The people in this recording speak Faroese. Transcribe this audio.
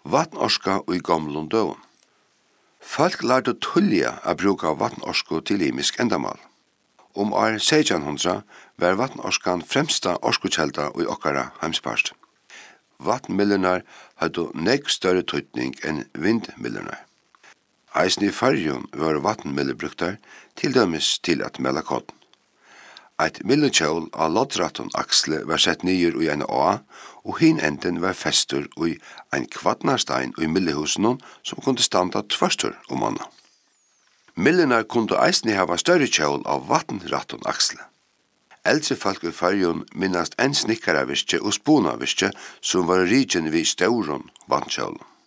Vatnorska og i gamlun døgum. Folk lærte tullia a bruka vatnorsko til imisk endamal. År 1600 var vatnorskan fremsta orskukjelda i okkara heimsparst. Vatnmillunar hadde negg større tøytning enn vindmillunar. Eisen i Førjun var vatnmiller bruktar til dømes til at mella kodden. Eit millekjål av loddratton aksle var sett nyer i en å, og hin enden var festur i ein kvadnarstein i millehusen som kunne standa tvarstur anna. Millenar kunne eisni hava større kjål av vatnratton aksle. Eldre folk i Førjun minnast en snikkaravirke og sponavirke som var rigen vid stauron vatnkjålen.